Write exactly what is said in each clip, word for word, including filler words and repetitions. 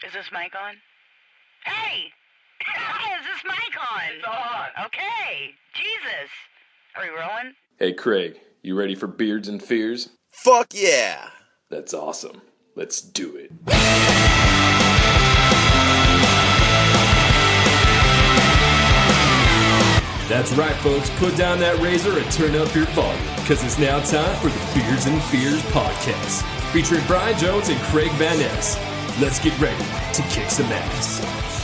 Is this mic on? Hey! Is this mic on? It's on. Okay. Jesus. Are we rolling? Hey Craig, you ready for Beards and Fears? Fuck yeah! That's awesome. Let's do it. That's right, folks. Put down that razor and turn up your volume, because it's now time for the Beards and Fears podcast, featuring Brian Jones and Craig Van Ness. Let's get ready to kick some ass.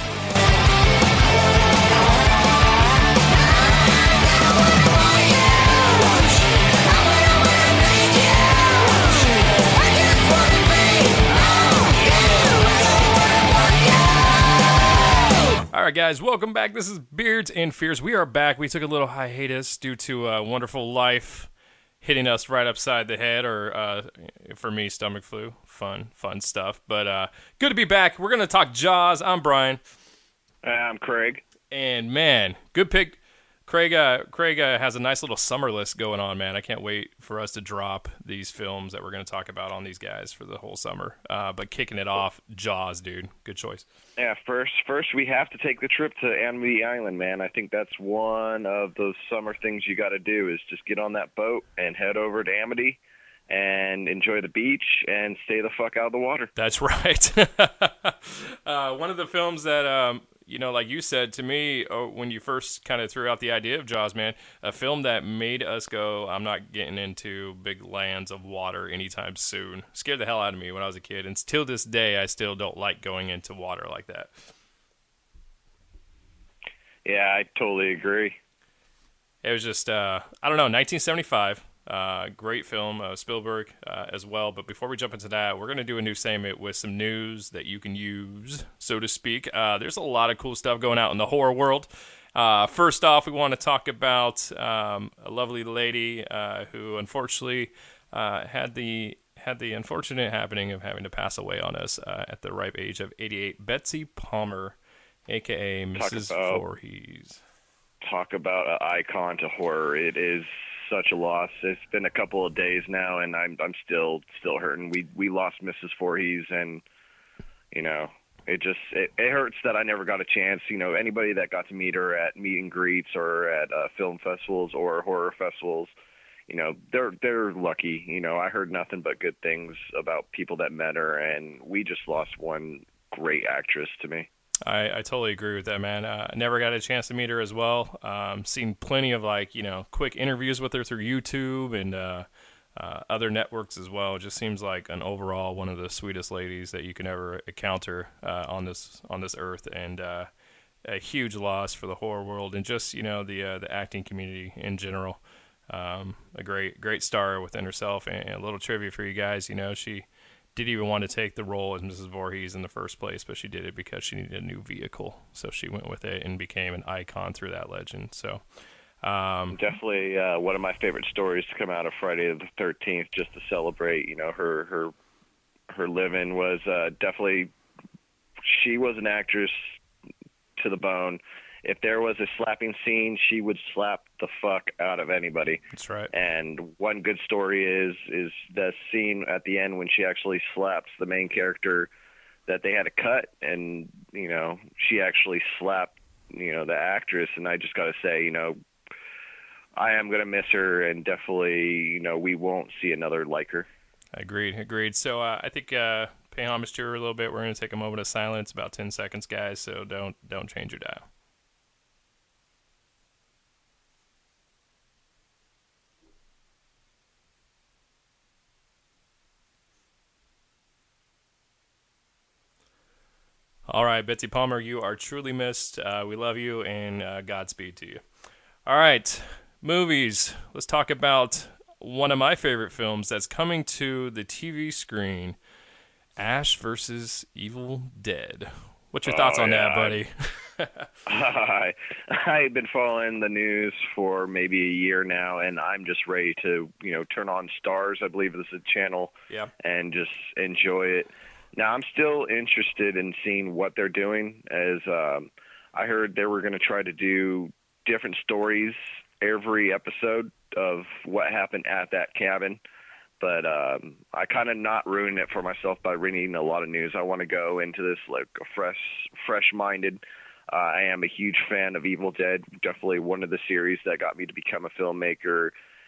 All right, guys, welcome back. This is Beards and Fears. We are back. We took a little hiatus due to uh, wonderful life hitting us right upside the head, or uh, for me, stomach flu. Fun, fun stuff. But uh, good to be back. We're going to talk Jaws. I'm Brian. Uh, I'm Craig. And, man, good pick. Craig uh, Craig uh, has a nice little summer list going on, man. I can't wait for us to drop these films that we're going to talk about on these guys for the whole summer. Uh, but kicking it off, Jaws, dude. Good choice. Yeah, first, first we have to take the trip to Amity Island, man. I think that's one of those summer things you got to do is just get on that boat and head over to Amity and enjoy the beach and stay the fuck out of the water. That's right. uh, one of the films that... Um, You know, like you said to me oh, when you first kind of threw out the idea of Jaws, man, a film that made us go, I'm not getting into big lands of water anytime soon. Scared the hell out of me when I was a kid. And till this day, I still don't like going into water like that. Yeah, I totally agree. It was just, uh, I don't know, nineteen seventy-five. Uh, great film, uh, Spielberg uh, as well. But before we jump into that, we're going to do a new segment with some news that you can use, so to speak. Uh, there's a lot of cool stuff going out in the horror world. Uh, first off, we want to talk about um, a lovely lady uh, who unfortunately uh, had the had the unfortunate happening of having to pass away on us uh, at the ripe age of eighty-eight. Betsy Palmer, a k a. Missus about, Voorhees. Talk about an icon to horror. It is such a loss. It's been a couple of days now, and I'm I'm still still hurting. We we lost Missus Voorhees, and you know it just it, it hurts that I never got a chance. You know, anybody that got to meet her at meet and greets or at uh, film festivals or horror festivals, you know, they're they're lucky. You know, I heard nothing but good things about people that met her, and we just lost one great actress to me. I, I totally agree with that, man. I uh, never got a chance to meet her as well. Um, seen plenty of, like, you know, quick interviews with her through YouTube and uh, uh, other networks as well. It just seems like an overall one of the sweetest ladies that you can ever encounter uh, on this on this earth, and uh, a huge loss for the horror world and just, you know, the uh, the acting community in general. Um, a great great star within herself. And a little trivia for you guys, you know, she didn't even want to take the role as Missus Voorhees in the first place, but she did it because she needed a new vehicle. So she went with it and became an icon through that legend. So um, definitely uh, one of my favorite stories to come out of Friday the thirteenth, just to celebrate, you know, her her her living was uh, definitely, she was an actress to the bone. If there was a slapping scene, she would slap the fuck out of anybody. That's right. And one good story is is the scene at the end when she actually slaps the main character that they had to cut, and, you know, she actually slapped, you know, the actress. And I just got to say, you know, I am going to miss her, and definitely, you know, we won't see another like her. Agreed, agreed. So uh, I think uh, pay homage to her a little bit. We're going to take a moment of silence, about ten seconds, guys, so don't don't change your dial. All right, Betsy Palmer, you are truly missed. Uh, we love you, and uh, Godspeed to you. All right, movies. Let's talk about one of my favorite films that's coming to the T V screen, Ash versus Evil Dead. What's your thoughts oh, on yeah. that, buddy? I, I've been following the news for maybe a year now, and I'm just ready to, you know, turn on Stars, I believe this is a channel, yeah. and just enjoy it. Now, I'm still interested in seeing what they're doing, as um, I heard they were going to try to do different stories every episode of what happened at that cabin. but um, I kind of not ruined it for myself by reading a lot of news. I want to go into this like a fresh, fresh-minded. Uh, I am a huge fan of Evil Dead. Definitely one of the series that got me to become a filmmaker.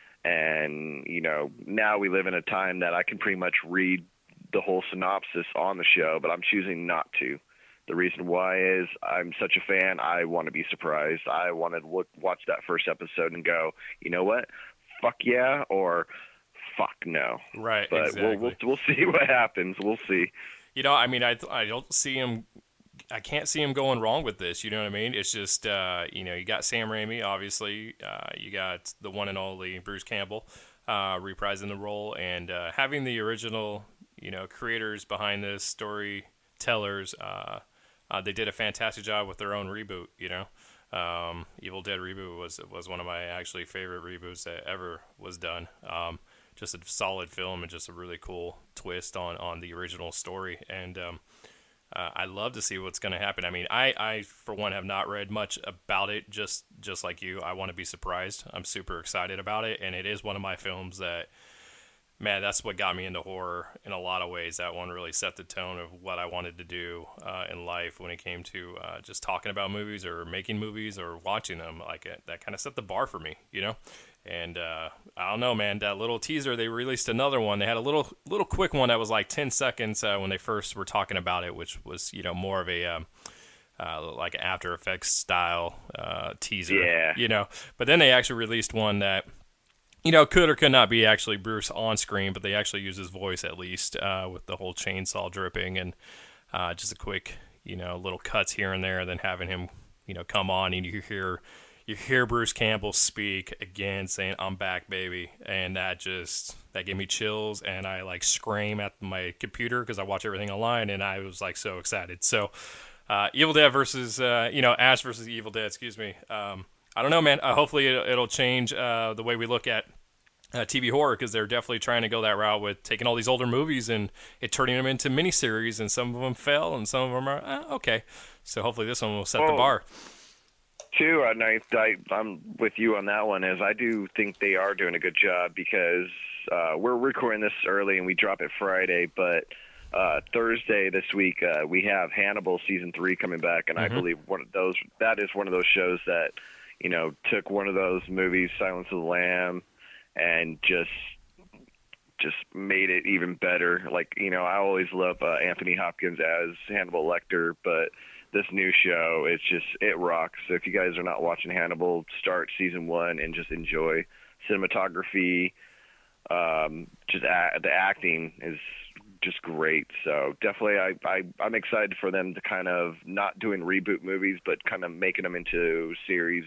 And you know, now we live in a time that I can pretty much read the whole synopsis on the show, but I'm choosing not to. The reason why is I'm such a fan. I want to be surprised. I want to look, watch that first episode and go, you know what? Fuck yeah, or fuck no. Right. But exactly. we'll, we'll we'll see what happens. We'll see. You know, I mean, I I don't see him. I can't see him going wrong with this. You know what I mean? It's just, uh, you know, you got Sam Raimi, obviously. Uh, you got the one and only Bruce Campbell uh, reprising the role, and uh, having the original, you know, creators behind this, storytellers. Uh, Uh, they did a fantastic job with their own reboot, you know. Um, Evil Dead reboot was was one of my actually favorite reboots that ever was done. Um, just a solid film and just a really cool twist on, on the original story. And um, uh, I love to see what's going to happen. I mean, I, I, for one, have not read much about it, just, just like you. I want to be surprised. I'm super excited about it, and it is one of my films that, man, that's what got me into horror in a lot of ways. That one really set the tone of what I wanted to do uh, in life when it came to uh, just talking about movies or making movies or watching them. Like it, that kind of set the bar for me, you know. And uh, I don't know, man. That little teaser, they released another one. They had a little, little quick one that was like ten seconds uh, when they first were talking about it, which was, you know, more of a um, uh, like After Effects style uh, teaser, yeah. you know. But then they actually released one that, you know, could or could not be actually Bruce on screen, but they actually use his voice at least uh, with the whole chainsaw dripping and uh, just a quick, you know, little cuts here and there, then having him, you know, come on and you hear you hear Bruce Campbell speak again saying, "I'm back, baby," and that just that gave me chills, and I like scream at my computer because I watch everything online, and I was like so excited. So, uh, Evil Dead versus uh, you know Ash versus Evil Dead, excuse me. Um, I don't know, man. Uh, hopefully, it, it'll change uh, the way we look at Uh, T V horror, because they're definitely trying to go that route with taking all these older movies and it turning them into miniseries, and some of them fail and some of them are eh, okay. So hopefully this one will set well, the bar. Too, and I, I, I'm with you on that one. Is I do think they are doing a good job because uh, we're recording this early and we drop it Friday, but uh, Thursday this week uh, we have Hannibal season three coming back, and mm-hmm. I believe one of those that is one of those shows that you know took one of those movies, Silence of the Lamb, and just just made it even better. Like, you know, I always love uh, Anthony Hopkins as Hannibal Lecter, but this new show, it's just, it rocks. So if you guys are not watching Hannibal, start season one and just enjoy cinematography. Um, just a- the acting is just great. So definitely I, I, I'm excited for them to kind of not doing reboot movies, but kind of making them into series.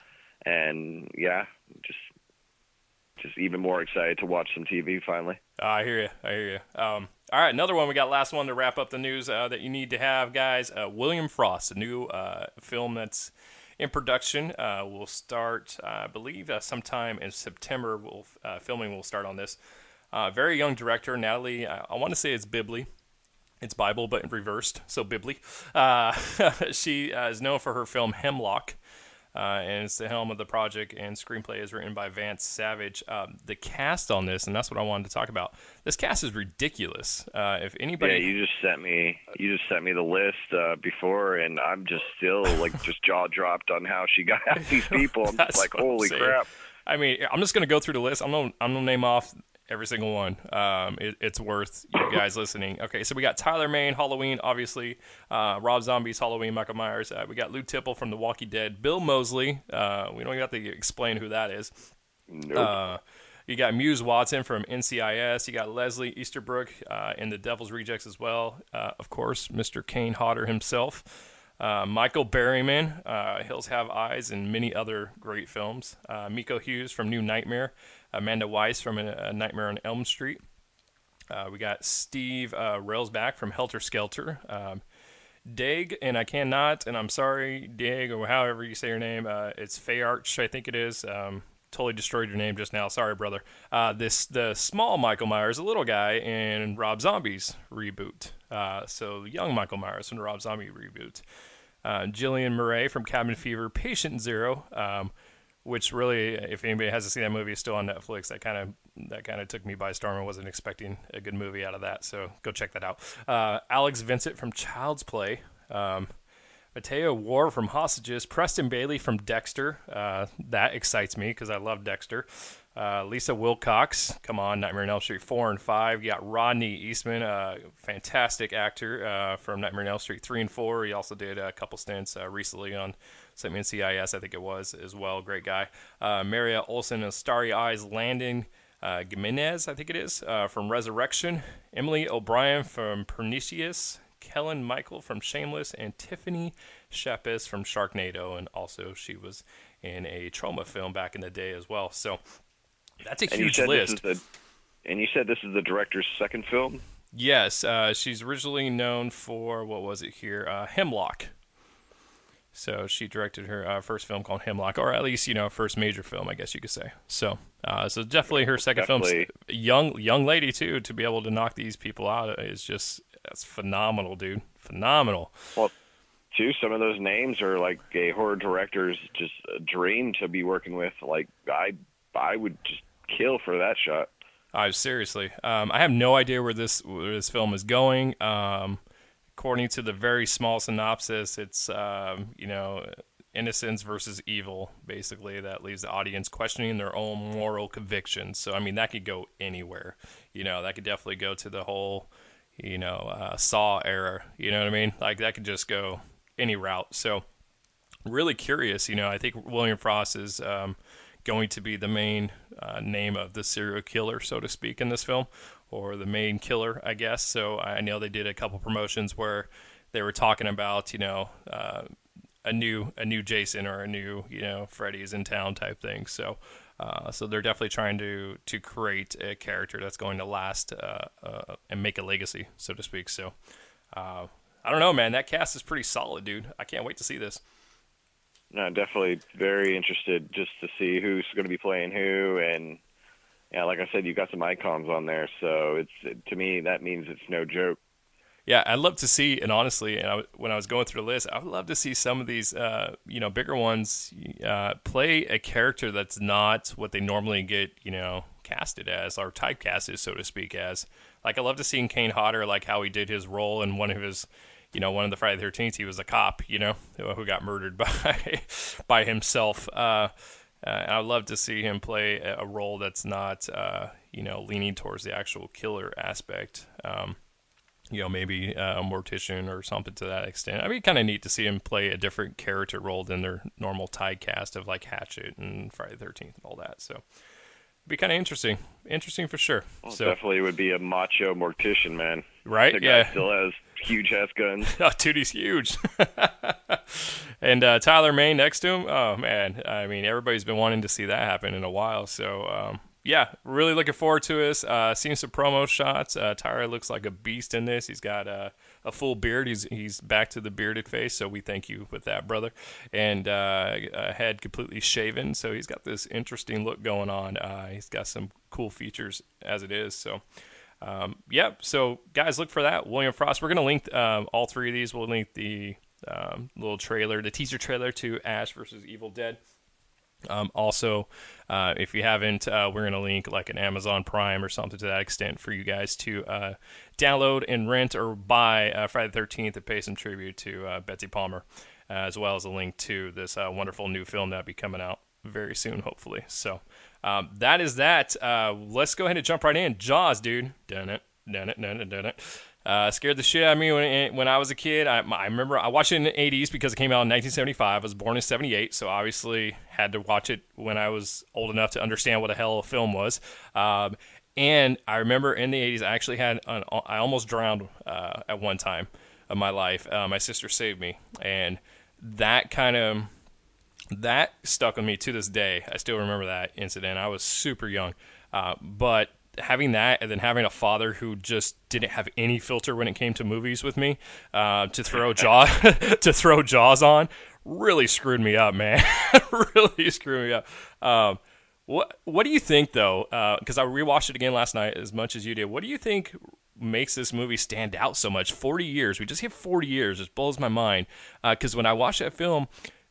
And yeah, just Just even more excited to watch some T V finally. Uh, I hear you. I hear you. Um, all right, another one. We got last one to wrap up the news uh, that you need to have, guys. Uh, William Frost, a new uh, film that's in production. Uh, will start, uh, I believe, uh, sometime in September. We'll, uh, filming will start on this. Uh, very young director, Natalie. I, I want to say it's Bibley. It's Bible, but reversed, so Bibley. Uh, she uh, is known for her film Hemlock. Uh, and it's the helm of the project, and screenplay is written by Vance Savage. Um, the cast on this, and that's what I wanted to talk about. This cast is ridiculous. Uh, if anybody, yeah, you just sent me, you just sent me the list uh, before, and I'm just still like just jaw dropped on how she got these people. I'm just like, holy crap! I mean, I'm just gonna go through the list. I'm gonna, I'm gonna name off every single one. Um, it, it's worth you guys listening. Okay, so we got Tyler Mane, Halloween, obviously. Uh, Rob Zombie's Halloween, Michael Myers. Uh, we got Lou Tipple from The Walking Dead. Bill Moseley. Uh, we don't even have to explain who that is. Nope. Uh, you got Muse Watson from N C I S. You got Leslie Easterbrook uh, in The Devil's Rejects as well. Uh, of course, Mister Kane Hodder himself. Uh, Michael Berryman, uh, Hills Have Eyes, and many other great films. Uh, Miko Hughes from New Nightmare. Amanda Weiss from a, a Nightmare on Elm Street. Uh, we got Steve uh, Railsback from Helter Skelter. Um, Dag, and I cannot, and I'm sorry, Dag, or however you say your name. Uh, it's Fayarch, I think it is. Um, totally destroyed your name just now. Sorry, brother. Uh, this the small Michael Myers, a little guy in Rob Zombie's reboot. Uh, so young Michael Myers from the Rob Zombie reboot. Uh, Jillian Murray from Cabin Fever, Patient Zero. Um, which really, if anybody hasn't seen that movie, it's still on Netflix. That kind of that kind of took me by storm. I wasn't expecting a good movie out of that, so go check that out. Uh, Alex Vincent from Child's Play. Um, Mateo Ward from Hostages, Preston Bailey from Dexter. Uh, that excites me because I love Dexter. Uh, Lisa Wilcox, come on, Nightmare on Elm Street four and five. You got Rodney Eastman, a fantastic actor uh, from Nightmare on Elm Street three and four. He also did a couple stints uh, recently on something in C I S, I think it was, as well. Great guy. Uh, Maria Olsen of Starry Eyes, Landon uh, Gimenez, I think it is, uh, from Resurrection. Emily O'Brien from Pernicious. Kellen Michael from Shameless, and Tiffany Shepis from Sharknado, and also she was in a Trauma film back in the day as well. So that's a and huge you said list. This is the, and you said this is the director's second film? Yes, uh, she's originally known for, what was it here, uh, Hemlock. So she directed her uh, first film called Hemlock, or at least, you know, first major film, I guess you could say. So, uh, so definitely her second definitely. film. Young, young lady too, to be able to knock these people out is just that's phenomenal, dude. Phenomenal. Well, too, some of those names are like a horror director's just a dream to be working with. Like I, I would just kill for that shot. Uh, seriously, um, I have no idea where this where this film is going. Um, according to the very small synopsis, it's um, you know, innocence versus evil, basically, that leaves the audience questioning their own moral convictions. So I mean, that could go anywhere. You know, that could definitely go to the whole, you know, uh, Saw era. You know what I mean? Like that could just go any route. So really curious. You know, I think William Frost is um, going to be the main uh, name of the serial killer, so to speak, in this film, or the main killer, I guess. So I know they did a couple promotions where they were talking about, you know, uh, a new a new Jason or a new, you know, Freddy's in town type thing. So uh, so they're definitely trying to to create a character that's going to last uh, uh, and make a legacy, so to speak. So uh, I don't know, man. That cast is pretty solid, dude. I can't wait to see this. No, definitely very interested just to see who's going to be playing who, and yeah, like I said, you got some icons on there, so it's to me that means it's no joke. Yeah, I'd love to see, and honestly, and I, when I was going through the list, I would love to see some of these, uh, you know, bigger ones uh, play a character that's not what they normally get, you know, casted as, or typecasted, so to speak, as. Like, I love to see in Kane Hodder, like how he did his role in one of his, you know, one of the Friday the thirteenth, he was a cop, you know, who got murdered by by himself. Uh, uh, and I would love to see him play a role that's not, uh, you know, leaning towards the actual killer aspect. Um, you know, maybe uh, a mortician or something to that extent. I mean, kind of neat to see him play a different character role than their normal typecast of like Hatchet and Friday the thirteenth and all that. So it'd be kind of interesting. Interesting for sure. Well, so definitely would be a macho mortician, man. Right? The guy Yeah. still has huge ass guns. Oh, dude, he's huge. And uh, Tyler May next to him. Oh, man. I mean, everybody's been wanting to see that happen in a while. So, um, yeah, really looking forward to this. Uh, seeing some promo shots. Uh, Tyler looks like a beast in this. He's got uh, a full beard. He's he's back to the bearded face, so we thank you with that, brother. And uh, a head completely shaven, so he's got this interesting look going on. Uh, he's got some cool features as it is. So, um, yep. So, guys, look for that. William Frost. We're going to link um, all three of these. We'll link the um, little trailer, the teaser trailer to Ash versus Evil Dead. Um, also, uh, if you haven't, uh, we're going to link like an Amazon Prime or something to that extent for you guys to uh, download and rent or buy uh, Friday the thirteenth to pay some tribute to uh, Betsy Palmer, uh, as well as a link to this uh, wonderful new film that'll be coming out very soon, hopefully. So um, that is that. Uh, let's go ahead and jump right in. Jaws, dude. Done it. Done it. Done it. Done it. Uh, scared the shit out of me when when I was a kid. I, I remember I watched it in the eighties because it came out in nineteen seventy-five. I was born in seventy-eight, so obviously had to watch it when I was old enough to understand what the hell a film was. Um, and I remember in the eighties, I actually had an, I almost drowned uh, at one time of my life. Uh, my sister saved me, and that kind of that stuck with me to this day. I still remember that incident. I was super young, uh, but having that and then having a father who just didn't have any filter when it came to movies with me, uh, to throw Jaws to throw Jaws on really screwed me up, man. Really screwed me up. Um, what what do you think though? Because uh, I rewatched it again last night as much as you did. What do you think makes this movie stand out so much? forty years. We just hit forty years. It blows my mind. Because uh, when I watched that film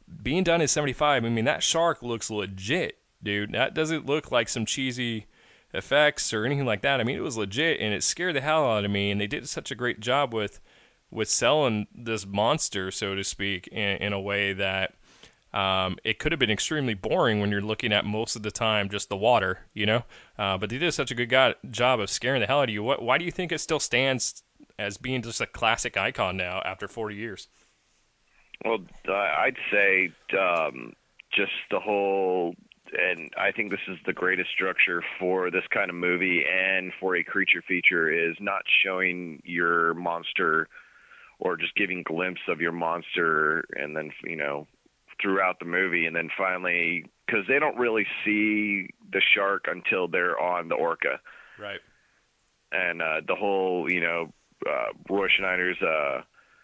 being done in seventy-five, I mean, that shark looks legit, dude. That doesn't look like some cheesy effects or anything like that. I mean, it was legit, and it scared the hell out of me, and they did such a great job with with selling this monster, so to speak, in, in a way that um, it could have been extremely boring when you're looking at most of the time just the water, you know? Uh, but they did such a good go- job of scaring the hell out of you. What, why do you think it still stands as being just a classic icon now after forty years? Well, uh, I'd say um, just the whole, and I think this is the greatest structure for this kind of movie and for a creature feature, is not showing your monster or just giving a glimpse of your monster and then, you know, throughout the movie. And then finally, because they don't really see the shark until they're on the orca. Right. And uh, the whole, you know, uh, Roy Schneider's uh,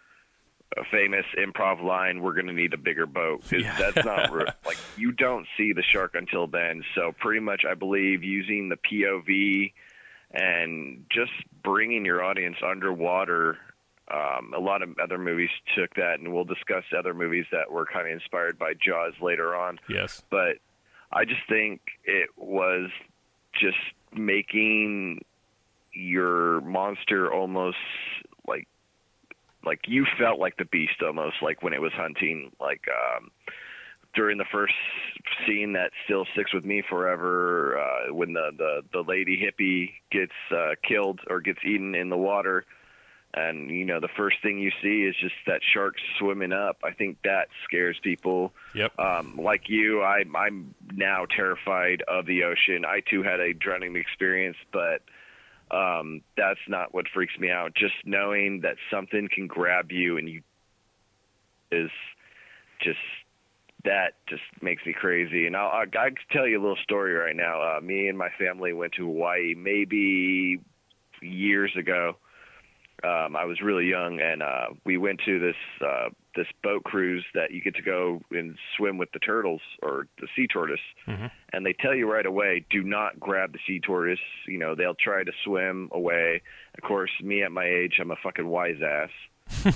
famous improv line, "We're going to need a bigger boat." Yeah. That's not re- like, you don't see the shark until then. So pretty much, I believe, using the P O V and just bringing your audience underwater. Um, a lot of other movies took that, and we'll discuss other movies that were kind of inspired by Jaws later on. Yes. But I just think it was just making your monster almost like like you felt like the beast, almost like when it was hunting. Like um, during the first scene that still sticks with me forever, uh, when the, the, the lady hippie gets uh, killed or gets eaten in the water. And, you know, the first thing you see is just that shark swimming up. I think that scares people. Yep. Um, like you, I, I'm now terrified of the ocean. I, too, had a drowning experience, but um, that's not what freaks me out. Just knowing that something can grab you and you is just, that just makes me crazy. And I'll, I'll, I can tell you a little story right now. Uh, me and my family went to Hawaii maybe years ago. Um, I was really young, and uh, we went to this uh, this boat cruise that you get to go and swim with the turtles or the sea tortoise. Mm-hmm. And they tell you right away, do not grab the sea tortoise. You know, they'll try to swim away. Of course, me at my age, I'm a fucking wise ass.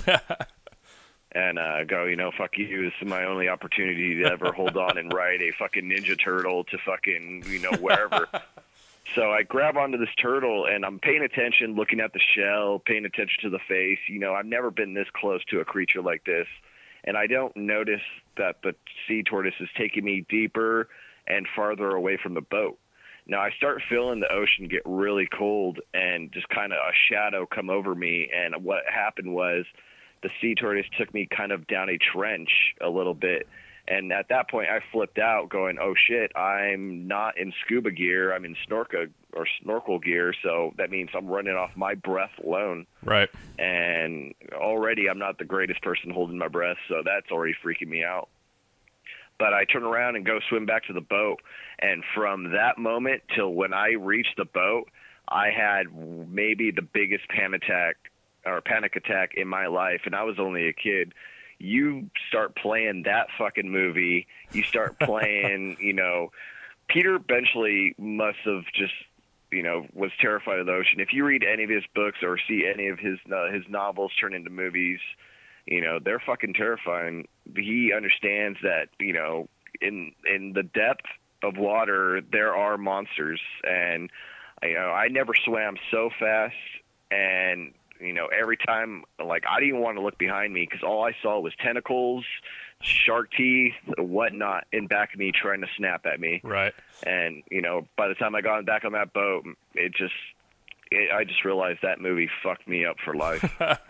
And uh, go, you know, fuck you. This is my only opportunity to ever hold on and ride a fucking Ninja Turtle to fucking, you know, wherever. So I grab onto this turtle, and I'm paying attention, looking at the shell, paying attention to the face. You know, I've never been this close to a creature like this. And I don't notice that the sea tortoise is taking me deeper and farther away from the boat. Now, I start feeling the ocean get really cold and just kind of a shadow come over me. And what happened was the sea tortoise took me kind of down a trench a little bit. And at that point, I flipped out going, oh, shit, I'm not in scuba gear. I'm in snorkel or snorkel gear. So that means I'm running off my breath alone. Right. And already I'm not the greatest person holding my breath. So that's already freaking me out. But I turn around and go swim back to the boat. And from that moment till when I reached the boat, I had maybe the biggest panic attack or panic attack in my life. And I was only a kid. You start playing that fucking movie, you start playing, you know, Peter Benchley must have just, you know, was terrified of the ocean. If you read any of his books or see any of his uh, his novels turn into movies, you know, they're fucking terrifying. He understands that, you know, in in the depth of water, there are monsters. And, you know, I never swam so fast, and you know, every time, like, I didn't even want to look behind me because all I saw was tentacles, shark teeth, whatnot in back of me trying to snap at me. Right. And, you know, by the time I got back on that boat, it just, it, I just realized that movie fucked me up for life.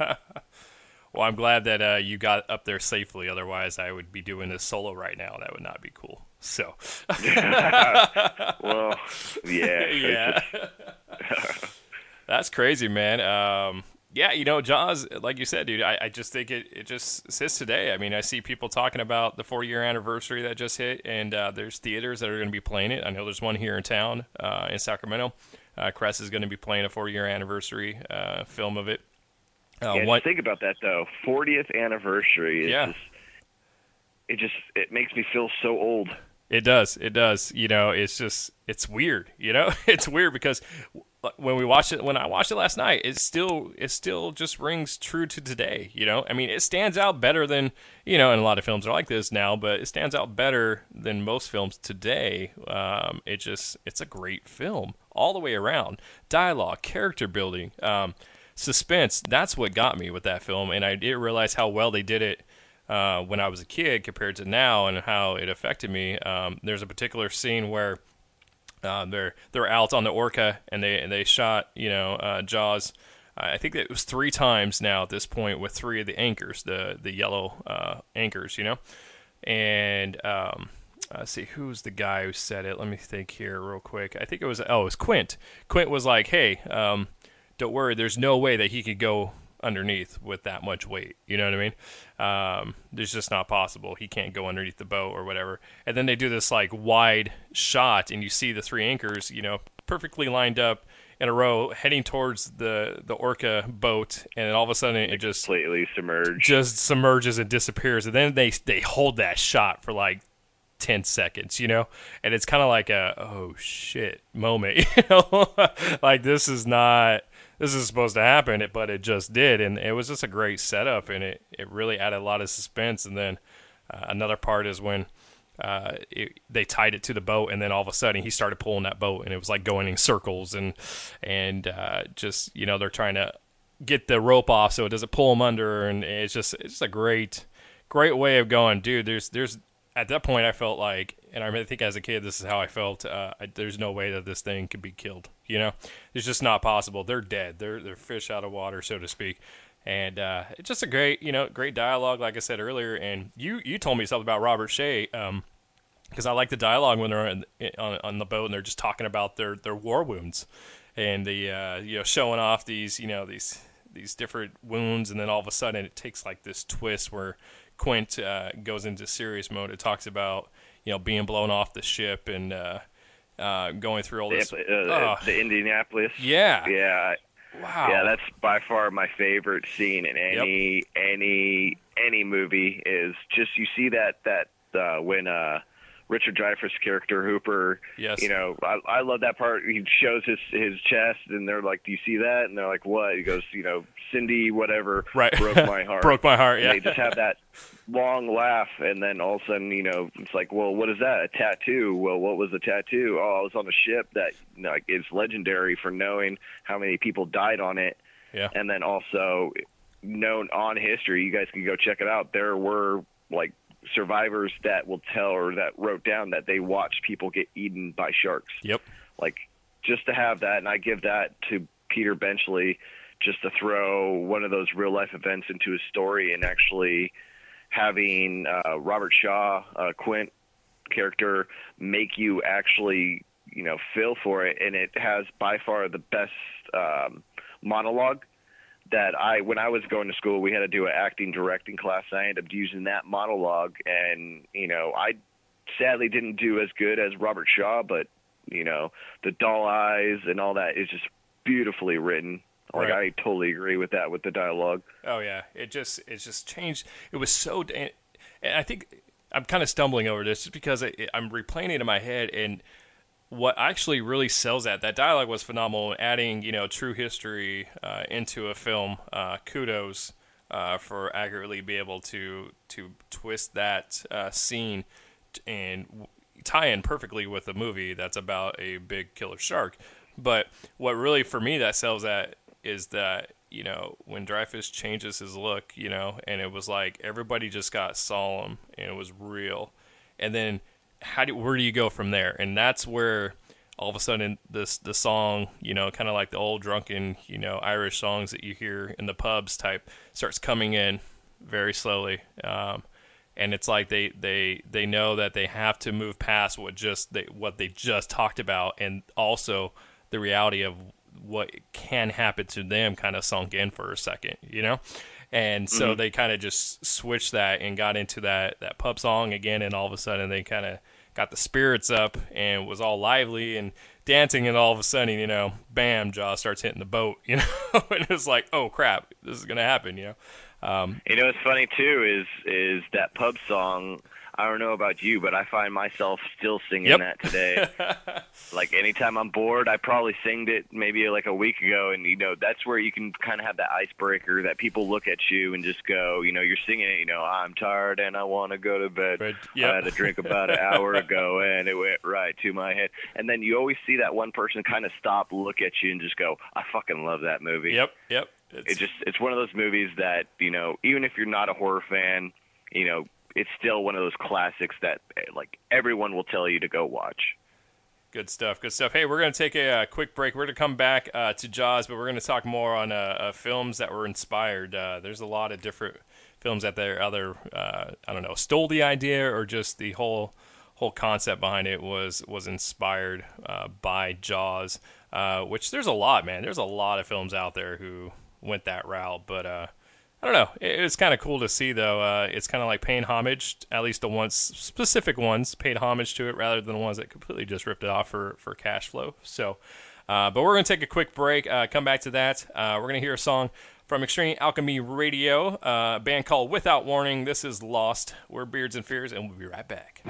Well, I'm glad that uh, you got up there safely. Otherwise, I would be doing this solo right now. That would not be cool. So. Well, yeah. Yeah. That's crazy, man. Um, yeah, you know, Jaws, like you said, dude, I, I just think it, it just sits today. I mean, I see people talking about the four-year anniversary that just hit, and uh, there's theaters that are going to be playing it. I know there's one here in town uh, in Sacramento. Uh, Crest is going to be playing a four-year anniversary uh, film of it. Uh, yeah, one, just think about that, though. fortieth anniversary is yeah. just, it just, it makes me feel so old. It does. It does. You know, it's just, it's weird, you know? It's weird because when we watched it, when I watched it last night, it still it still just rings true to today. You know, I mean, it stands out better than, you know, and a lot of films are like this now, but it stands out better than most films today. Um, it just it's a great film all the way around. Dialogue, character building, um, suspense. That's what got me with that film, and I didn't realize how well they did it uh, when I was a kid compared to now, and how it affected me. Um, there's a particular scene where Uh, they're they're out on the Orca, and they and they shot, you know, uh, Jaws. I think it was three times now at this point, with three of the anchors, the the yellow uh, anchors, you know. And um, let's see, who's the guy who said it? Let me think here real quick. I think it was oh, it was Quint. Quint was like, "Hey, um, don't worry. There's no way that he could go underneath with that much weight." You know what I mean? Um, there's just not possible. He can't go underneath the boat or whatever. And then they do this like wide shot, and you see the three anchors, you know, perfectly lined up in a row, heading towards the the Orca boat, and then all of a sudden it just completely submerged, just submerges and disappears. And then they they hold that shot for like ten seconds, you know, and it's kind of like a oh shit moment, you know, like this is not. This is supposed to happen, but it just did, and it was just a great setup, and it, it really added a lot of suspense. And then uh, another part is when uh, it, they tied it to the boat, and then all of a sudden he started pulling that boat, and it was like going in circles, and and uh, just, you know, they're trying to get the rope off so it doesn't pull them under, and it's just it's just a great great way of going, dude. There's there's at that point I felt like, and I think as a kid this is how I felt. Uh, I, there's no way that this thing could be killed. You know, it's just not possible. They're dead. They're they're fish out of water, so to speak. And uh, it's just a great, you know, great dialogue, like I said earlier. And you, you told me something about Robert Shea, um, because I like the dialogue when they're in, on on the boat and they're just talking about their, their war wounds, and the uh, you know, showing off these, you know, these these different wounds, and then all of a sudden it takes like this twist where Quint uh, goes into serious mode. It talks about, you know, being blown off the ship and uh, uh, going through all this. The, uh, oh. the Indianapolis. Yeah. Yeah. Wow. Yeah, that's by far my favorite scene in any yep. any any movie. Is just you see that that uh, when uh, Richard Dreyfuss' character Hooper. Yes. You know, I, I love that part. He shows his his chest, and they're like, "Do you see that?" And they're like, "What?" He goes, "You know, Cindy, whatever, right. broke my heart." broke my heart. Yeah. And they just have that long laugh, and then all of a sudden, you know, it's like, well, what is that? A tattoo? Well, what was the tattoo? Oh, I was on a ship that, you know, like, is legendary for knowing how many people died on it. Yeah. And then also known on history, you guys can go check it out. There were like survivors that will tell or that wrote down that they watched people get eaten by sharks. Yep. Like, just to have that, and I give that to Peter Benchley, just to throw one of those real life events into his story, and actually having uh, Robert Shaw, uh, Quint character, make you actually, you know, feel for it. And it has by far the best um, monologue that I, when I was going to school, we had to do an acting directing class. And I ended up using that monologue, and, you know, I sadly didn't do as good as Robert Shaw, but, you know, the doll eyes and all that is just beautifully written. Like, right. I totally agree with that, with the dialogue. Oh yeah, it just it just changed. It was so, and I think I'm kind of stumbling over this just because I, I'm replaying it in my head, and what actually really sells that that dialogue was phenomenal. Adding, you know, true history uh, into a film, uh, kudos uh, for accurately be able to to twist that uh, scene and tie in perfectly with a movie that's about a big killer shark. But what really for me that sells that is that, you know, when Dreyfuss changes his look, you know, and it was like everybody just got solemn and it was real. And then how do where do you go from there? And that's where all of a sudden this the song, you know, kind of like the old drunken, you know, Irish songs that you hear in the pubs type, starts coming in very slowly. Um, and it's like they, they, they know that they have to move past what just they, what they just talked about, and also the reality of what can happen to them kind of sunk in for a second, you know? And so mm-hmm. they kind of just switched that and got into that, that pub song again, and all of a sudden they kind of got the spirits up and was all lively and dancing, and all of a sudden, you know, bam, Jaws starts hitting the boat, you know? And it's like, oh, crap, this is going to happen, you know? Um, you know what's funny, too, is is that pub song, I don't know about you, but I find myself still singing Yep. that today. Like anytime I'm bored, I probably singed it maybe like a week ago, and you know that's where you can kind of have that icebreaker that people look at you and just go, you know, you're singing it, you know, I'm tired and I want to go to bed. But, yep. I had a drink about an hour ago and it went right to my head. And then you always see that one person kind of stop, look at you, and just go, I fucking love that movie. Yep, yep. It's it just it's one of those movies that, you know, even if you're not a horror fan, you know, it's still one of those classics that like everyone will tell you to go watch. Good stuff, good stuff. Hey, we're going to take a, uh quick break. We're going to come back uh, to Jaws, but we're going to talk more on uh, uh, films that were inspired. Uh, there's a lot of different films that there other, uh, I don't know, stole the idea or just the whole whole concept behind it was was inspired uh, by Jaws, uh, which there's a lot, man. There's a lot of films out there who went that route, but uh, I don't know. It, it's kind of cool to see, though. Uh, it's kind of like paying homage, at least the ones, specific ones, paid homage to it rather than the ones that completely just ripped it off for, for cash flow. So, uh, but we're going to take a quick break, uh, come back to that. Uh, we're going to hear a song from Extreme Alchemy Radio, uh, a band called Without Warning. This is Lost. We're Beards and Fears, and we'll be right back.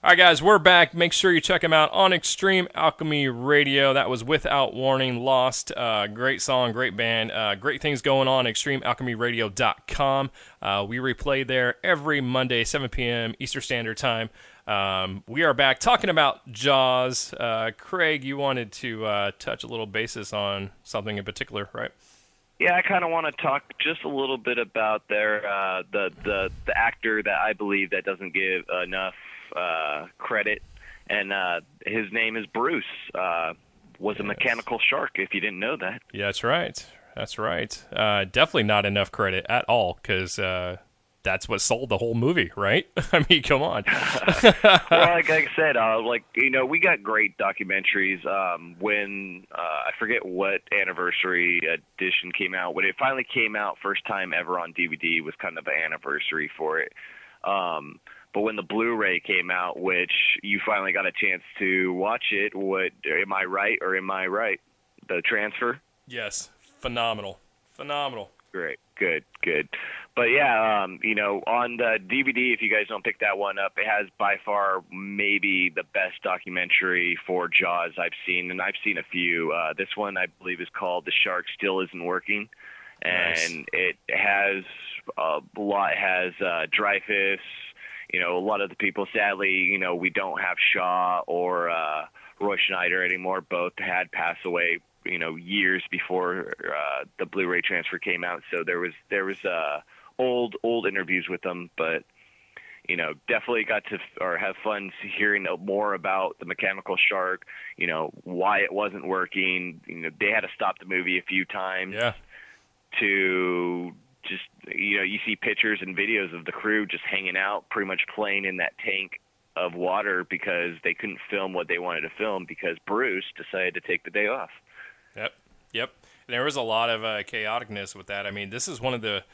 All right, guys, we're back. Make sure you check them out on Extreme Alchemy Radio. That was Without Warning, Lost. Uh, great song, great band. Uh, great things going on, extreme alchemy radio dot com. Uh, we replay there every Monday, seven p.m. Eastern Standard Time. Um, we are back talking about Jaws. Uh, Craig, you wanted to uh, touch a little basis on something in particular, right? Yeah, I kind of want to talk just a little bit about their uh, the the the actor that I believe that doesn't give enough uh, credit, and uh, his name is Bruce. Uh, was a Yes. mechanical shark. If you didn't know that. Yeah, that's right. That's right. Uh, definitely not enough credit at all, because uh, that's what sold the whole movie, right? I mean, come on. Well, like, like I said, uh, like you know, we got great documentaries. Um, when uh, I forget what anniversary edition came out, when it finally came out, first time ever on D V D was kind of an anniversary for it. Um, but when the Blu-ray came out, which you finally got a chance to watch it, what am I right or am I right? The transfer. Yes, phenomenal, phenomenal. Great, good, good. But yeah, um, you know, on the D V D, if you guys don't pick that one up, it has by far maybe the best documentary for Jaws I've seen, and I've seen a few. Uh, this one, I believe, is called "The Shark Still Isn't Working," and Nice. it has a lot. It has uh, Dreyfus. You know, a lot of the people. Sadly, you know, we don't have Shaw or uh, Roy Schneider anymore. Both had passed away, you know, years before uh, the Blu-ray transfer came out. So there was there was uh, old old interviews with them, but you know, definitely got to or have fun hearing more about the mechanical shark. You know, why it wasn't working. You know, they had to stop the movie a few times Yeah, to just, you know, you see pictures and videos of the crew just hanging out, pretty much playing in that tank of water because they couldn't film what they wanted to film because Bruce decided to take the day off. yep, yep. There was a lot of uh, chaoticness with that. I mean, this is one of the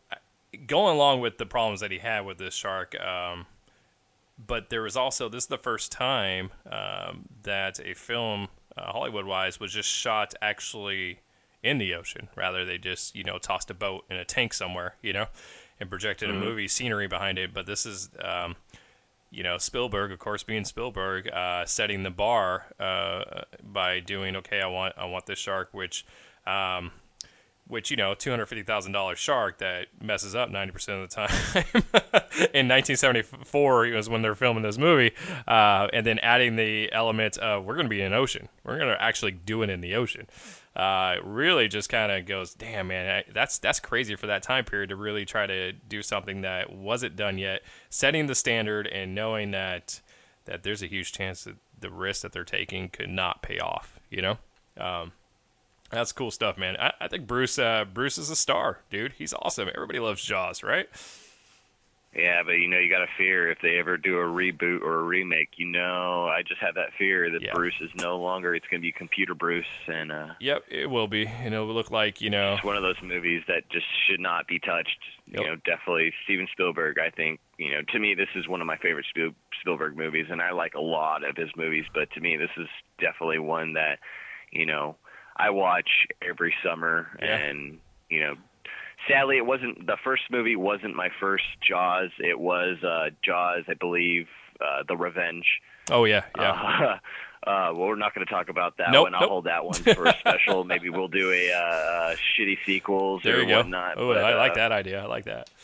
going along with the problems that he had with this shark. Um, but there was also this is the first time um, that a film, uh, Hollywood-wise, was just shot actually in the ocean. Rather, they just you know tossed a boat in a tank somewhere, you know, and projected Mm-hmm. a movie scenery behind it. But this is. Um, You know, Spielberg, of course, being Spielberg, uh, setting the bar uh, by doing okay. I want, I want this shark, which, um, which you know, two hundred fifty thousand dollars shark that messes up ninety percent of the time. In nineteen seventy-four, it was when they're filming this movie, uh, and then adding the element of we're going to be in an ocean. We're going to actually do it in the ocean. Uh, really just kind of goes, damn, man, I, that's that's crazy for that time period to really try to do something that wasn't done yet, setting the standard and knowing that that there's a huge chance that the risk that they're taking could not pay off, you know? Um, that's cool stuff, man. I, I think Bruce uh, Bruce is a star, dude. He's awesome. Everybody loves Jaws, right? Yeah, but you know, you got to fear if they ever do a reboot or a remake. You know, I just have that fear that Yeah. Bruce is no longer. It's going to be computer Bruce, and uh, Yep, it will be. And it will look like, you know, it's one of those movies that just should not be touched. Yep. You know, definitely Steven Spielberg. I think, you know, to me, this is one of my favorite Spiel- Spielberg movies, and I like a lot of his movies. But to me, this is definitely one that, you know, I watch every summer, Yeah. and you know. Sadly, it wasn't the first movie. Wasn't my first Jaws. It was uh, Jaws, I believe, uh, The Revenge. oh, yeah, yeah. Uh, uh, well, we're not going to talk about that Nope, one. I'll nope. hold that one for a special. Maybe we'll do a uh, shitty sequels there or you go. whatnot. Oh, but, I like uh, that idea. I like that.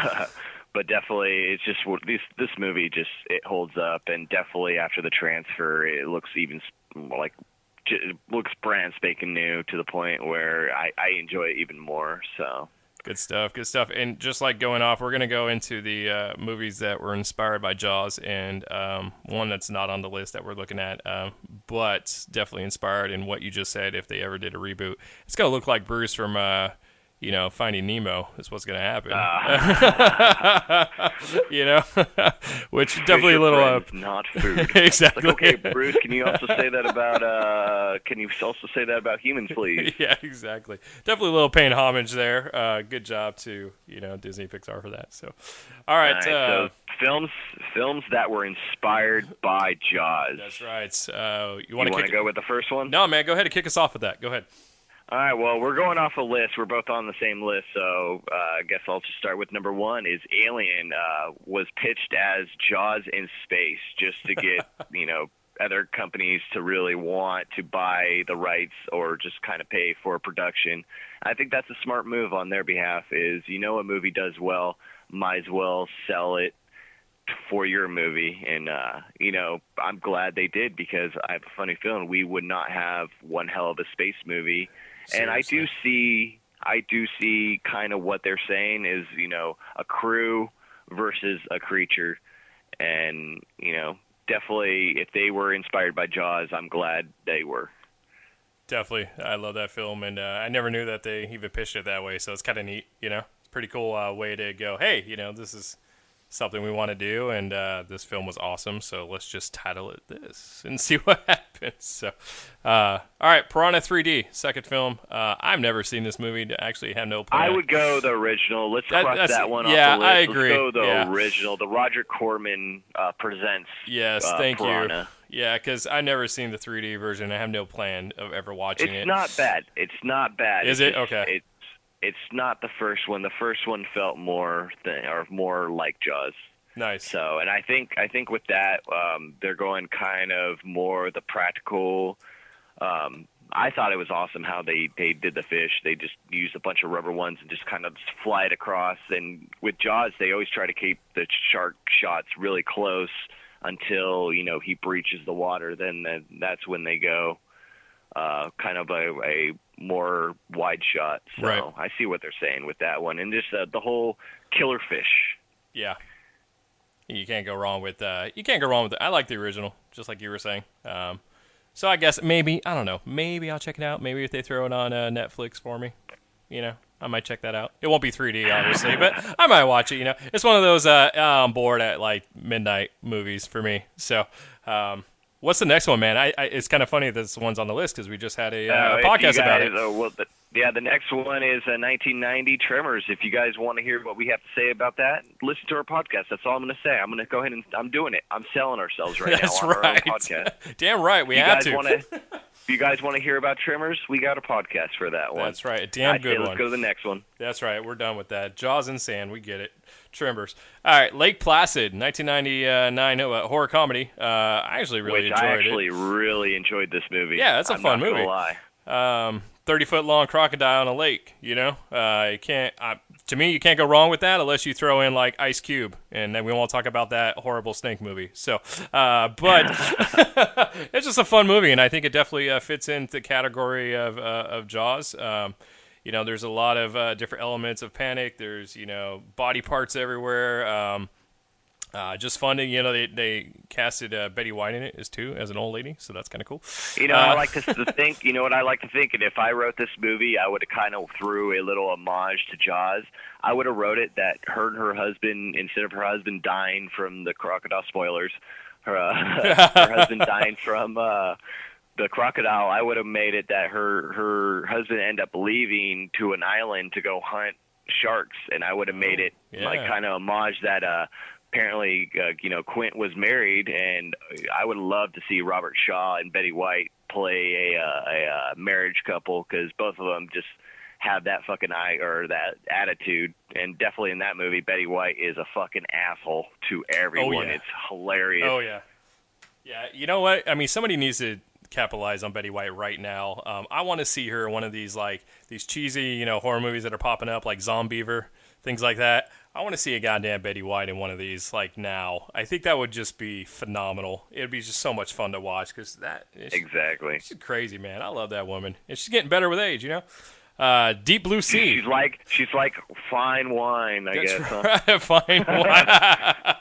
but definitely, it's just this this movie just it holds up, and definitely after the transfer, it looks even like it looks brand spanking new to the point where I, I enjoy it even more. So. Good stuff, good stuff. And just like going off, we're going to go into the uh, movies that were inspired by Jaws, and um, one that's not on the list that we're looking at, um, but definitely inspired in what you just said. If they ever did a reboot, it's going to look like Bruce from, uh, you know, Finding Nemo is what's going to happen. Uh. You know, which definitely a Fisher little uh, friends, not food. exactly. Like, okay, Bruce, can you also say that about uh can you also say that about humans, please? Yeah, exactly. Definitely a little paying homage there. Uh, good job to you know Disney Pixar for that. So, all right. All right, uh, so films films that were inspired by Jaws. That's right. Uh, you You want want to to go with the first one? No, man. Go ahead and kick us off with that. Go ahead. All right, well, we're going off a list. We're both on the same list, so uh, I guess I'll just start with number one. Is Alien uh, was pitched as Jaws in space, just to get you know other companies to really want to buy the rights or just kind of pay for production. I think that's a smart move on their behalf. Is you know a movie does well, might as well sell it for your movie, and uh, you know I'm glad they did, because I have a funny feeling we would not have one hell of a space movie. Seriously. And I do see, I do see kind of what they're saying is, you know, a crew versus a creature, and you know, definitely if they were inspired by Jaws, I'm glad they were. Definitely, I love that film, and uh, I never knew that they even pitched it that way. So it's kind of neat, you know. It's a pretty cool uh, way to go. Hey, you know, this is something we want to do, and uh, this film was awesome, so let's just title it this and see what happens. So, uh, all right, Piranha three D, second film. Uh, I've never seen this movie. I actually have no plan. I would go the original. Let's That- cross that's- that one yeah, off the list. I agree. Let's go the Yeah. original. The Roger Corman uh, presents. Yes, uh, thank Piranha. you. Yeah, because I've never seen the three D version. I have no plan of ever watching It's it. not bad. It's not bad. Is It's it? just- Okay. It's it's not the first one. The first one felt more than, or more like Jaws. Nice. So, and I think I think with that, um, they're going kind of more the practical. Um, I thought it was awesome how they, they did the fish. They just used a bunch of rubber ones and just kind of fly it across. And with Jaws, they always try to keep the shark shots really close until, you know, he breaches the water. Then the, that's when they go uh, kind of a, a more wide shot. So Right. I see what they're saying with that one. And just uh, the whole killer fish. Yeah. You can't go wrong with uh, you can't go wrong with it. I like the original, just like you were saying. Um, so I guess maybe I don't know. Maybe I'll check it out. Maybe if they throw it on uh, Netflix for me, you know, I might check that out. It won't be three D, obviously, but I might watch it. You know, it's one of those uh, I'm bored at like midnight movies for me. So, um, what's the next one, man? I, I it's kind of funny that this one's on the list because we just had a, uh, Uh, a if you podcast about guys, it. Uh, well, the, yeah, the next one is uh, nineteen ninety Tremors. If you guys want to hear what we have to say about that, listen to our podcast. That's all I'm going to say. I'm going to go ahead and I'm doing it. I'm selling ourselves right That's now on right. our own podcast. Damn right, we you have guys to. want to? If you guys want to hear about Tremors, we got a podcast for that one. That's right. A damn I'd good say let's one. go to the next one. That's right. We're done with that. Jaws and sand. We get it. Tremors. All right. Lake Placid, nineteen ninety-nine uh, horror comedy. Uh, I actually really Which enjoyed I actually really enjoyed this movie. Yeah, that's a I'm fun not gonna movie. Lie. it. Um, thirty foot long crocodile in a lake. You know, uh, you can't. Uh, to me, you can't go wrong with that unless you throw in like Ice Cube, and then we won't talk about that horrible snake movie. So, uh, but it's just a fun movie, and I think it definitely uh, fits into the category of uh, of Jaws. Um, You know, there's a lot of uh, different elements of panic. There's, you know, body parts everywhere. Um, uh, just fun to, you know, they, they casted uh, Betty White in it as too, as an old lady. So that's kind of cool. You know, Uh, I like to, to think. You know what I like to think, and if I wrote this movie, I would have kind of threw a little homage to Jaws. I would have wrote it that her and her husband, instead of her husband dying from the crocodile spoilers, her uh, her husband dying from uh, the crocodile. I would have made it that her her husband ended up leaving to an island to go hunt sharks, and I would have made it yeah. like kind of homage that. Uh, Apparently, uh, you know, Quint was married, and I would love to see Robert Shaw and Betty White play a, uh, a, uh marriage couple, because both of them just have that fucking eye or that attitude. And definitely in that movie, Betty White is a fucking asshole to everyone. yeah. It's hilarious. Oh, yeah. Yeah, you know what? I mean, somebody needs to capitalize on Betty White right now. Um, I want to see her in one of these, like, these cheesy, you know, horror movies that are popping up, like Zombiever, things like that. I want to see a goddamn Betty White in one of these, like, now. I think that would just be phenomenal. It would be just so much fun to watch, because that is Exactly. she's crazy, man. I love that woman. And she's getting better with age, you know? Uh, Deep Blue Sea. She's like she's like fine wine, I That's guess. Huh? right. Fine wine.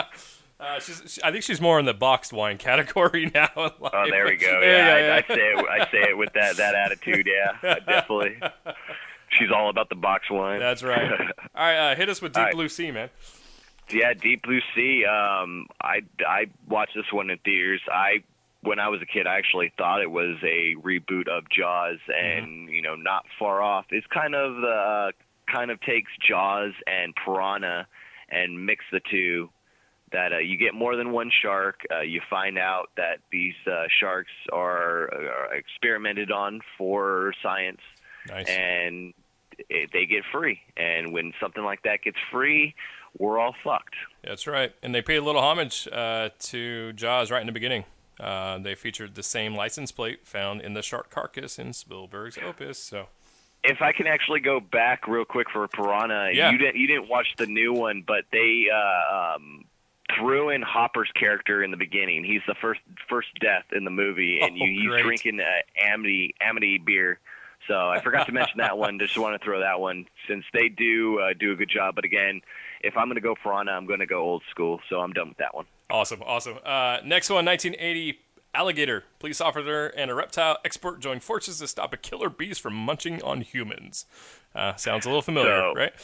Uh, she's, she, I think she's more in the boxed wine category now. In life. Oh, there we go. Yeah, I, I say it. I say it with that that attitude. Yeah, definitely. She's all about the box wine. That's right. All right, uh, hit us with Deep All right. Blue Sea, man. Yeah, Deep Blue Sea. Um, I I watched this one in theaters. I when I was a kid, I actually thought it was a reboot of Jaws, and Mm-hmm. you know, not far off. It's kind of uh, kind of takes Jaws and Piranha and mix the two. That uh, you get more than one shark. Uh, you find out that these uh, sharks are, are experimented on for science. Nice. and it, they get free. And when something like that gets free, we're all fucked. That's right. And they paid a little homage uh, to Jaws right in the beginning. Uh, they featured the same license plate found in the shark carcass in Spielberg's Opus. So, If I can actually go back real quick for Piranha, Yeah. you didn't you didn't watch the new one, but they uh, um, threw in Hopper's character in the beginning. He's the first first death in the movie, and Oh, you, he's great. drinking uh, Amity Amity beer. So I forgot to mention that one. Just want to throw that one since they do uh, do a good job. But again, if I'm going to go Piranha, I'm going to go old school. So I'm done with that one. awesome, awesome. Uh, next one, nineteen eighty, Alligator. Police officer and a reptile expert join forces to stop a killer beast from munching on humans. Uh, sounds a little familiar, So- right?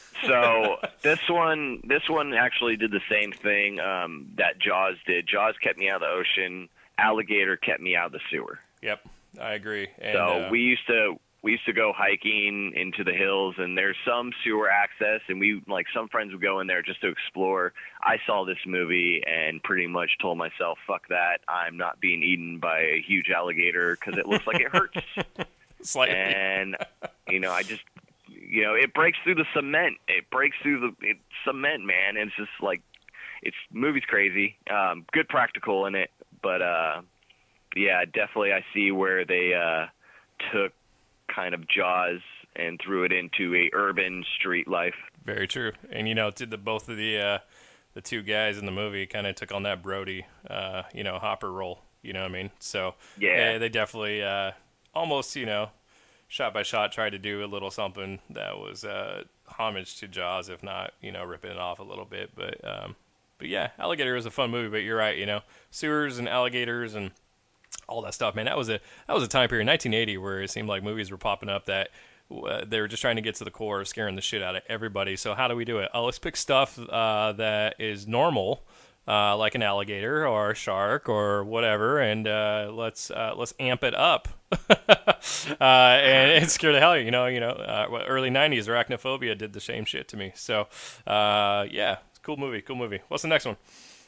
So this one, this one actually did the same thing um, that Jaws did. Jaws kept me out of the ocean. Alligator kept me out of the sewer. Yep, I agree. And, So uh, we used to we used to go hiking into the hills, and there's some sewer access, and we like some friends would go in there just to explore. I saw this movie and pretty much told myself, "Fuck that! I'm not being eaten by a huge alligator because it looks like it hurts." slightly. And you know, I just you know, it breaks through the cement. It breaks through the it, cement, man. And it's just like it's movie's crazy. Um, good practical in it, but uh, yeah, definitely I see where they uh, took kind of Jaws and threw it into a urban street life. Very true. And you know, did the both of the uh, the two guys in the movie kind of took on that Brody, uh, you know, Hopper role. You know what I mean? So Yeah. they, they definitely uh, almost, you know, shot by shot tried to do a little something that was uh, homage to Jaws, if not, you know, ripping it off a little bit. But um, but yeah, Alligator was a fun movie. But you're right, you know, sewers and alligators and all that stuff, man. That was a that was a time period, nineteen eighty, where it seemed like movies were popping up that uh, they were just trying to get to the core, scaring the shit out of everybody. So how do we do it? Oh, let's pick stuff uh, that is normal, uh, like an alligator or a shark or whatever, and uh, let's uh, let's amp it up uh, and, and scare the hell out of you. You know, you know, uh, well, early nineties Arachnophobia did the same shit to me. So uh, yeah, cool movie, cool movie. What's the next one?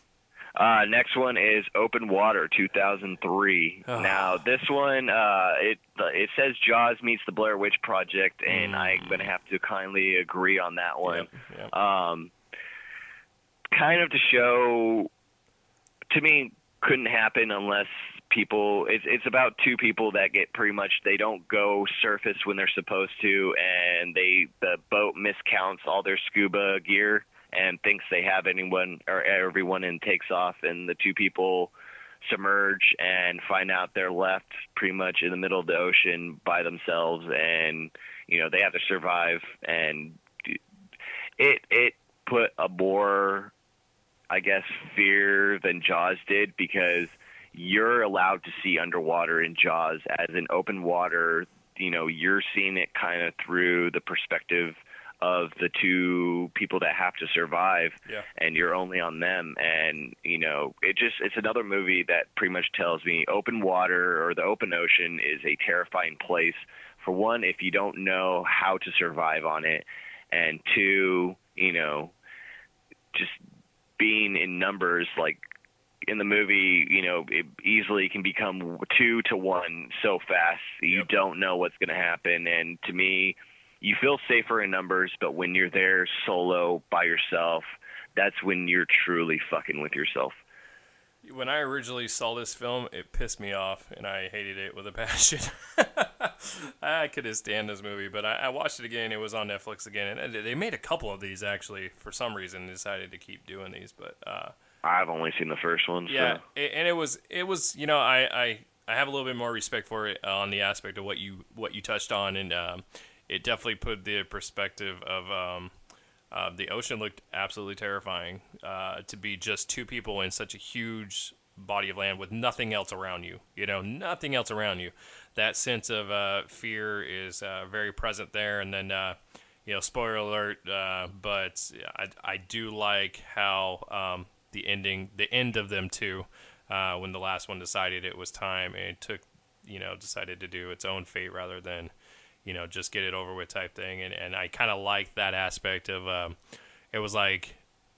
Uh, next one is Open Water, two thousand three. Oh. Now, this one, uh, it it says Jaws meets the Blair Witch Project, and Mm. I'm going to have to kindly agree on that one. Yep, yep. Um, kind of to show, to me, couldn't happen unless people, it's, it's about two people that get pretty much, they don't go surface when they're supposed to, and they the boat miscounts all their scuba gear and thinks they have anyone or everyone and takes off, and the two people submerge and find out they're left pretty much in the middle of the ocean by themselves, and you know they have to survive. And it it put a more, I guess, fear than Jaws did, because you're allowed to see underwater in Jaws. As in open water, you know, you're seeing it kind of through the perspective of the two people that have to survive, Yeah. and you're only on them. And you know, it just it's another movie that pretty much tells me open water or the open ocean is a terrifying place. For one, if you don't know how to survive on it, and two, you know, just being in numbers, like in the movie, you know, it easily can become two to one so fast. You Yep. don't know what's going to happen. And to me, you feel safer in numbers, but when you're there solo by yourself, that's when you're truly fucking with yourself. When I originally saw this film, it pissed me off, and I hated it with a passion. I couldn't stand this movie, but I, I watched it again. It was on Netflix again, and they made a couple of these, actually, for some reason, decided to keep doing these. But uh, I've only seen the first one. yeah, So. it, and it was, it was, you know, I, I, I have a little bit more respect for it on the aspect of what you, what you touched on, and um, it definitely put the perspective of um, uh, the ocean looked absolutely terrifying uh, to be just two people in such a huge body of land with nothing else around you. You know, nothing else around you. That sense of uh, fear is uh, very present there. And then, uh, you know, spoiler alert, uh, but I, I do like how um, the ending, the end of them two, uh, when the last one decided it was time and it took, you know, decided to do its own fate rather than, you know, just get it over with type thing. And, and I kind of like that aspect of, um, it was like,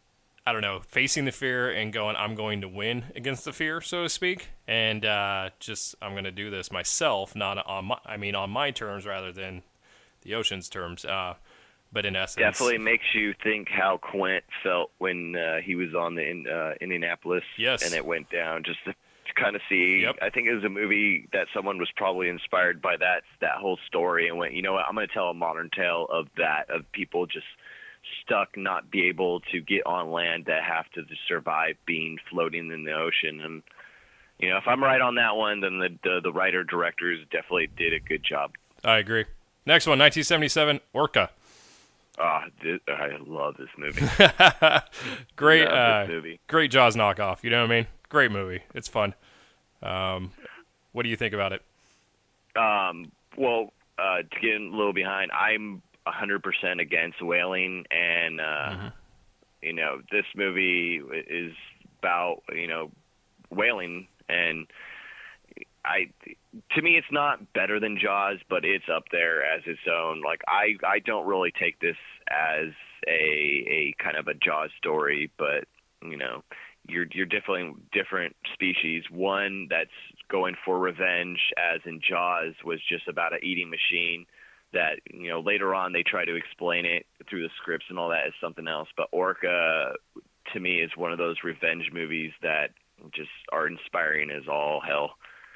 I don't know, facing the fear and going, I'm going to win against the fear, so to speak, and uh, just I'm going to do this myself, not on my, I mean, on my terms rather than the ocean's terms. Uh, but in essence, definitely makes you think how Quint felt when uh, he was on the in, uh, Indianapolis, yes, and it went down. Just to, to kind of see, yep. I think it was a movie that someone was probably inspired by that that whole story, and went, you know what, I'm going to tell a modern tale of that, of people just stuck, not be able to get on land, that have to just survive being floating in the ocean. And you know, if I'm right on that one, then the the, the writer directors definitely did a good job. I agree. Next one, nineteen seventy-seven, Orca. Ah, oh, I love this movie. great, love uh, this movie. Great Jaws knockoff. You know what I mean? Great movie. It's fun. Um, what do you think about it? Um, well, uh, to get a little behind, I'm one hundred percent against whaling, and uh, mm-hmm. you know, this movie is about, you know, whaling, and I, to me, it's not better than Jaws, but it's up there as its own. Like, I, I don't really take this as a a kind of a Jaws story, but you know, you're you're definitely different species. One that's going for revenge, as in Jaws was just about an eating machine. That, you know, later on they try to explain it through the scripts and all that as something else. But Orca, to me, is one of those revenge movies that just are inspiring as all hell.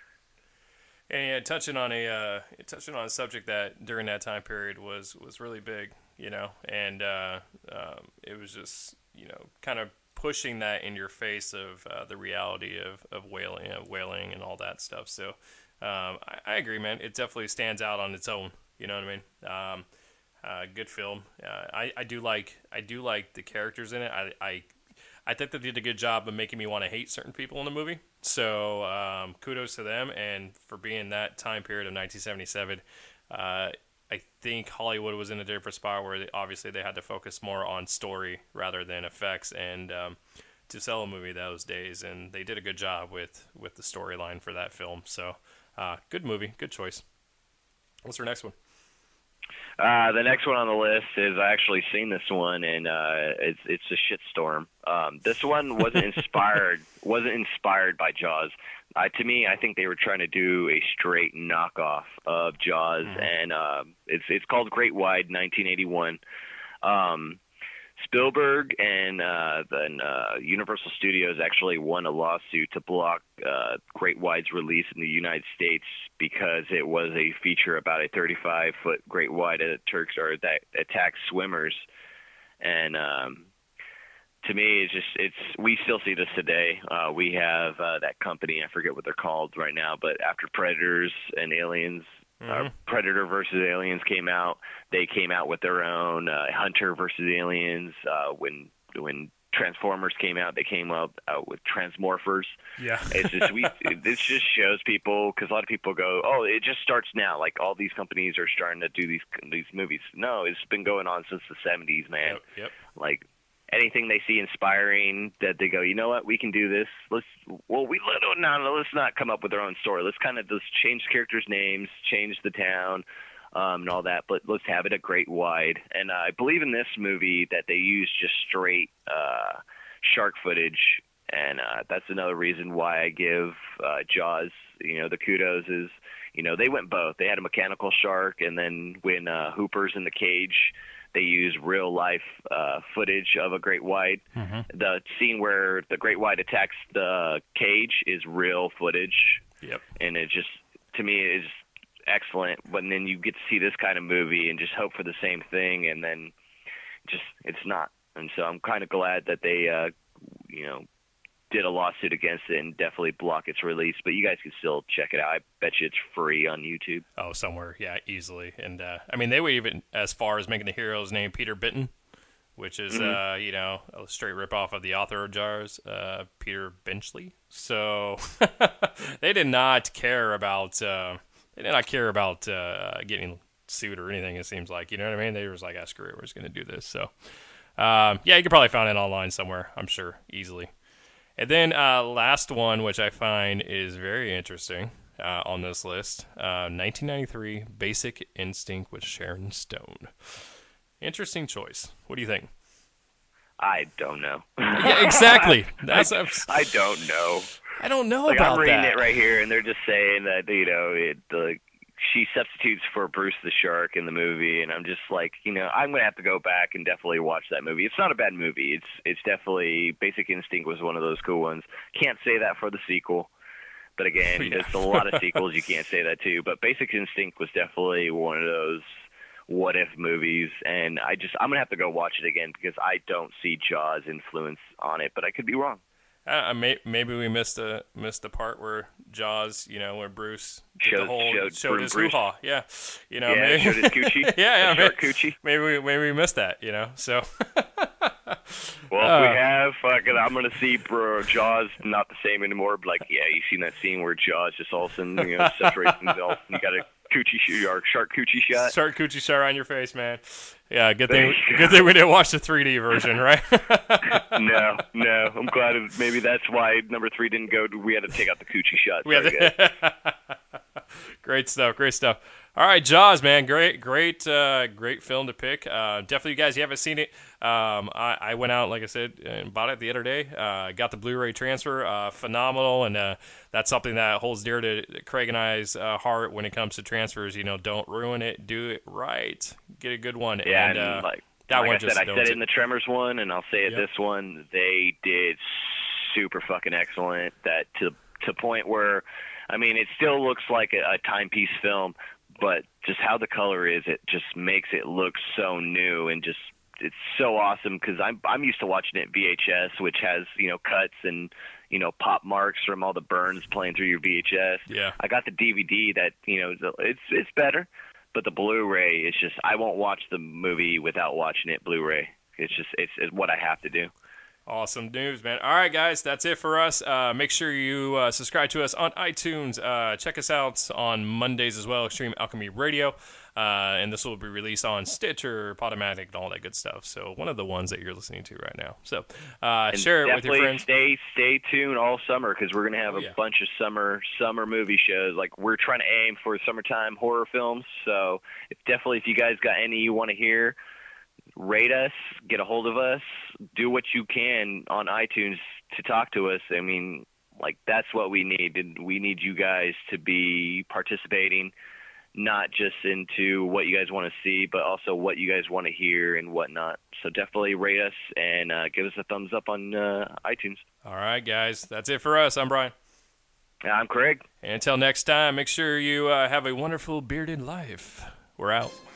And yeah, touching on a uh, touching on a subject that during that time period was, was really big, you know, and uh, um, it was just, you know, kind of pushing that in your face of uh, the reality of of whaling, of whaling and all that stuff. So um, I, I agree, man. It definitely stands out on its own. You know what I mean? Um, uh, good film. Uh, I, I do like I do like the characters in it. I, I I think they did a good job of making me want to hate certain people in the movie. So um, kudos to them, and for being that time period of nineteen seventy-seven. Uh, I think Hollywood was in a different spot where they, obviously they had to focus more on story rather than effects, and um, to sell a movie those days, and they did a good job with, with the storyline for that film. So uh, good movie, good choice. What's our next one? Uh, the next one on the list is, I actually seen this one, and uh, it's it's a shitstorm. Um, this one wasn't inspired wasn't inspired by Jaws. Uh, to me, I think they were trying to do a straight knockoff of Jaws, mm-hmm. and uh, it's it's called Great Wide, nineteen eighty-one. Um, Spielberg and uh, then uh, Universal Studios actually won a lawsuit to block uh, Great Wide's release in the United States because it was a feature about a thirty-five foot Great Wide that Turks or that attacks swimmers. And um, to me, it's just it's we still see this today. Uh, we have uh, that company, I forget what they're called right now, but after Predators and Aliens. Mm-hmm. Uh, Predator versus Aliens came out. They came out with their own uh, Hunter versus Aliens. Uh, when when Transformers came out, they came up out with Transmorphers. Yeah, it's just we. This just shows people, because a lot of people go, "Oh, it just starts now." Like all these companies are starting to do these these movies. No, it's been going on since the seventies, man. Yep. yep. Like anything they see inspiring, that they go, you know what, we can do this. Let's well, we let no, no, let's not come up with our own story. Let's kind of just change characters' names, change the town, um, and all that. But let's have it a Great Wide. And uh, I believe in this movie that they use just straight uh, shark footage, and uh, that's another reason why I give uh, Jaws, you know, the kudos is, you know, they went both. They had a mechanical shark, and then when uh, Hooper's in the cage, they use real life uh, footage of a Great Wide. Mm-hmm. The scene where the Great Wide attacks the cage is real footage. Yep. And it just, to me, is excellent. But then you get to see this kind of movie and just hope for the same thing, and then just it's not. And so I'm kind of glad that they, uh, you know, did a lawsuit against it and definitely block its release. But you guys can still check it out. I bet you it's free on YouTube. Oh, somewhere, yeah, easily. And uh, I mean, they were even as far as making the hero's name Peter Benton, which is mm-hmm. uh, you know, a straight ripoff of the author of Jaws, uh, Peter Benchley. So they did not care about uh, they did not care about uh, getting sued or anything. It seems like, you know what I mean. They were just like, "Ah, screw it, we're just going to do this." So um, yeah, you could probably find it online somewhere, I'm sure, easily. And then uh, last one, which I find is very interesting uh, on this list, uh, nineteen ninety-three, Basic Instinct with Sharon Stone. Interesting choice. What do you think? I don't know. Yeah, exactly. That's I, I don't know. I don't know like, about I'm reading that. it right here, and they're just saying that, you know, it, the she substitutes for Bruce the Shark in the movie, and I'm just like, you know, I'm gonna have to go back and definitely watch that movie. It's not a bad movie. It's it's definitely Basic Instinct was one of those cool ones. Can't say that for the sequel, but again, Yeah. there's a lot of sequels you can't say that too. But Basic Instinct was definitely one of those what if movies, and I just I'm gonna have to go watch it again because I don't see Jaws' influence on it, but I could be wrong. Uh, may, maybe we missed a missed the part where Jaws, you know, where Bruce did Showed- the whole showed showed his Bruce. hoo-ha. Yeah, you know, Yeah, maybe, showed his coochie. yeah, yeah, The shark maybe, coochie. maybe we maybe we missed that, you know. So, Well, Uh, if we have, fucking, I'm gonna see bro, Jaws not the same anymore. But like, yeah, you seen that scene where Jaws just all of a sudden, you know, separates himself, and you got a coochie sh- or shark coochie shot. shark coochie shot on your face, man. Yeah, good thing good thing we didn't watch the three D version, right? No, no, I'm glad. It, maybe that's why number three didn't go. We had to take out the coochie shot. We had Sorry, guys. Great stuff, great stuff. All right, Jaws, man, great, great, uh, great film to pick. Uh, definitely, you guys, you haven't seen it. Um, I, I went out, like I said, and bought it the other day. Uh, got the Blu-ray transfer, uh, phenomenal, and uh, that's something that holds dear to Craig and I's uh, heart when it comes to transfers. You know, don't ruin it, do it right, get a good one. Yeah, and, and uh, like, that like one I just said, I don't said it t- in the Tremors one, and I'll say it Yep. this one. They did super fucking excellent. That to to point where, I mean, it still looks like a, a timepiece film, but just how the color is, it just makes it look so new and just it's so awesome because I'm I'm used to watching it V H S, which has you know cuts and you know pop marks from all the burns playing through your V H S. Yeah. I got the D V D that you know it's it's better, but the Blu-ray is just I won't watch the movie without watching it Blu-ray. It's just it's, it's what I have to do. Awesome news, man. All right, guys, that's it for us. Uh, make sure you uh, subscribe to us on iTunes. Uh, check us out on Mondays as well, Extreme Alchemy Radio. Uh, and this will be released on Stitcher, Podomatic, and all that good stuff. So one of the ones that you're listening to right now. So uh, And share it with your definitely friends. Stay stay tuned all summer because we're gonna have Oh, a yeah. bunch of summer summer movie shows. Like we're trying to aim for summertime horror films. So if definitely if you guys got any you want to hear, rate us, get a hold of us, do what you can on iTunes to talk to us. I mean, like that's what we need. And we need you guys to be participating, not just into what you guys want to see, but also what you guys want to hear and whatnot. So definitely rate us and uh, give us a thumbs up on uh, iTunes. All right, guys, that's it for us. I'm Brian. I'm Craig. And until next time, make sure you uh, have a wonderful bearded life. We're out.